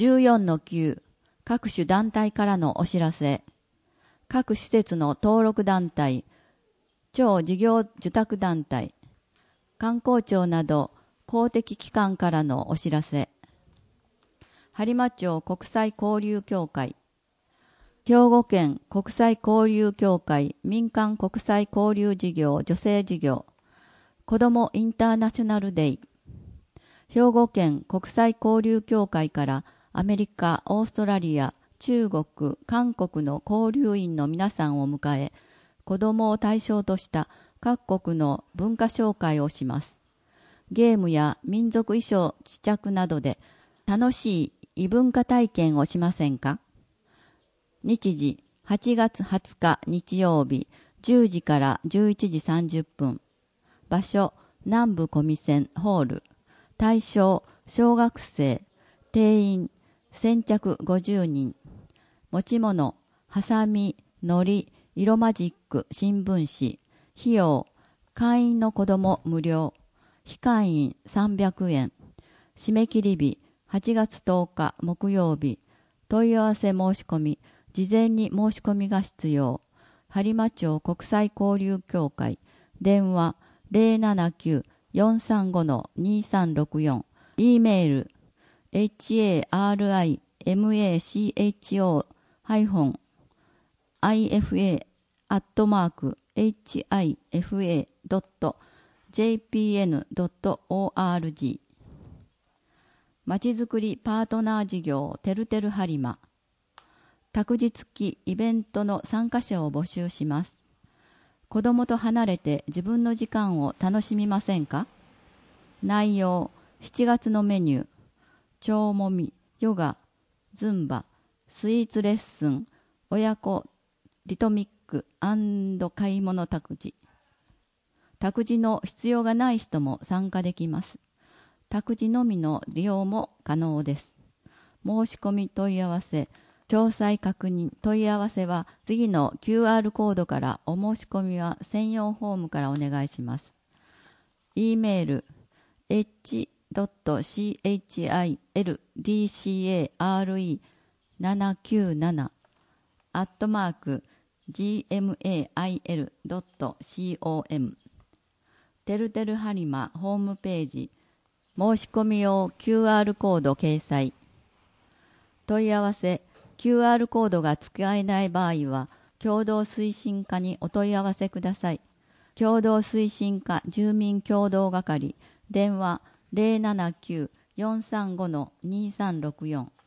14-9各種団体からのお知らせ。各施設の登録団体、超事業受託団体、観光庁など公的機関からのお知らせ。播磨町国際交流協会、兵庫県国際交流協会民間国際交流事業女性事業、子どもインターナショナルデイ、兵庫県国際交流協会からアメリカ、オーストラリア、中国、韓国の交流員の皆さんを迎え、子どもを対象とした各国の文化紹介をします。ゲームや民族衣装試着などで楽しい異文化体験をしませんか？日時8月20日日曜日10時から11時30分。場所南部小見線ホール。対象小学生。定員先着50人。持ち物ハサミ、糊、色マジック、新聞紙。費用会員の子ども無料。非会員300円。締め切り日8月10日木曜日。問い合わせ申し込み。事前に申し込みが必要。播磨町国際交流協会。電話 079-435-2364。E メール harima-ifa.hifa.jpn.org。 まちづくりパートナー事業てるてる播磨。託児付きイベントの参加者を募集します。子供と離れて自分の時間を楽しみませんか？内容7月のメニュー、腸もみ、ヨガ、ズンバ、スイーツレッスン、親子リトミック&買い物託児。託児の必要がない人も参加できます。託児のみの利用も可能です。申し込み問い合わせ、詳細確認問い合わせは次の QR コードからお申し込みは専用フォームからお願いします。E メール h.childcare.gmail.com てるてる播磨ホームページ申し込み用 QR コード掲載。問い合わせQR コードが使えない場合は、共同推進課にお問い合わせください。共同推進課住民共同係、電話 079-435-2364